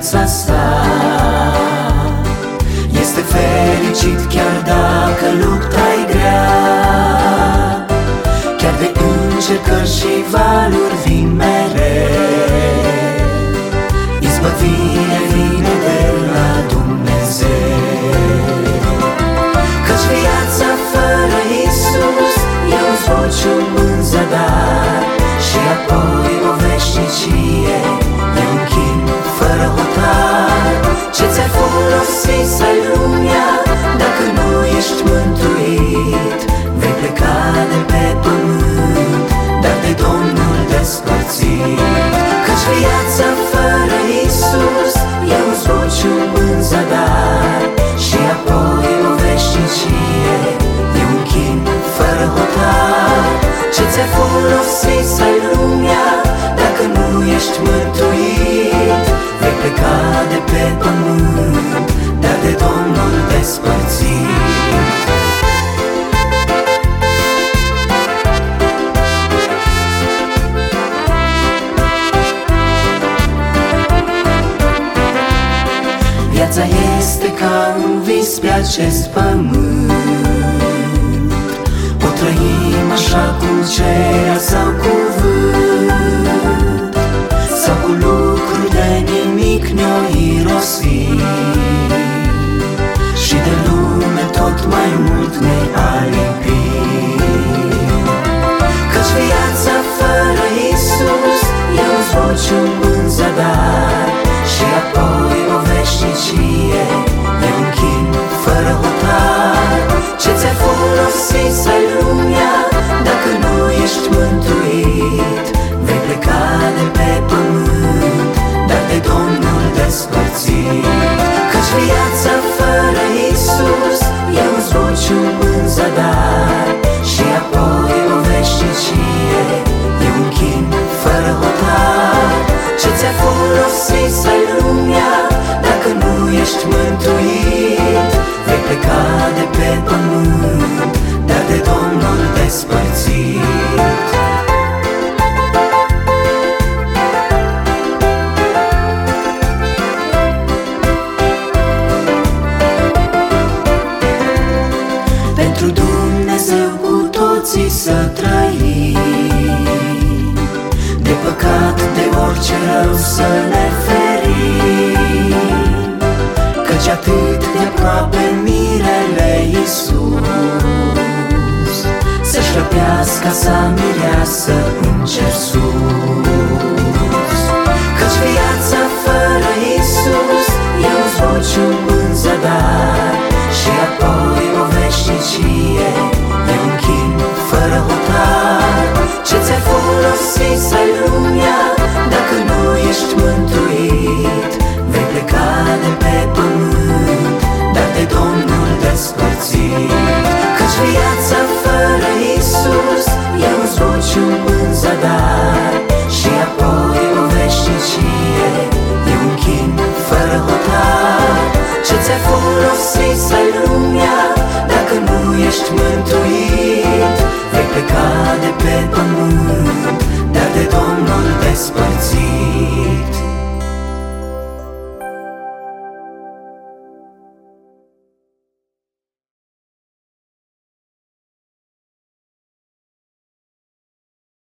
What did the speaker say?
viața sa. Este fericit chiar dacă lupta-i grea, chiar de încercări și valuri vin mereu. Izbăvire vine de la Dumnezeu, căci viața fără Iisus e un zbocium în zadar, și apoi o veșnicie e un chin fără hotar. Ce ți-ar folosi să ai lumea dacă nu ești mântuit? Vei pleca de pe pământ, dar de Domnul despărțit. Căci viața fără Iisus e un zbocium în zadar, și apoi o veșnicie e un chin fără hotar. Ce ți-ar folosi să ai lumea dacă nu ești mântuit? Vei pleca de pe pământ, dar de Domnul despărțit. Viața este ca un vis pe acest pământ, o trăim așa cum cerea sau cuvânt, sau cu lucruri de nimic ne-o irosim, și de lume tot mai mult ne-a lipit. Căci viața fără Iisus e un zbocium în zadar, și apoi o veșnicie e un chin fără hotar. Ce ți-ar folosi să ai lumea dacă nu ești mântuit? Vei pleca de pe pământ, dar de Domnul despărțit. Căci viața fără Iisus e un zbocium în zadar, și apoi o veșnicie e un chin fără hotar. Ce ți-ar folosi să ai lumea dacă nu ești mântuit? Vei pleca de pe pământ, dar de Domnul despărțit. Pentru Dumnezeu cu toții să trăim, de păcat, de orice rău să ne ferim, căci atât de aproape mirele Iisus să-și răpească sa mireasă în cer sus. Căci viața fără Iisus e un zbocium în zadar, și apoi o veșnicie e un chin fără hotar. Ce ți-ar folosi să ai lumea dacă nu ești mântuit? Vei pleca de pe pământ, dar de Domnul despărțit. Căci viața fără Iisus e un zbocium în zadar, și apoi o veșnicie e un chin fără hotar. Ce ți-ar folosi să ai lumea dacă nu ești mântuit? Vei pleca de pe pământ, dar de Domnul despărțit.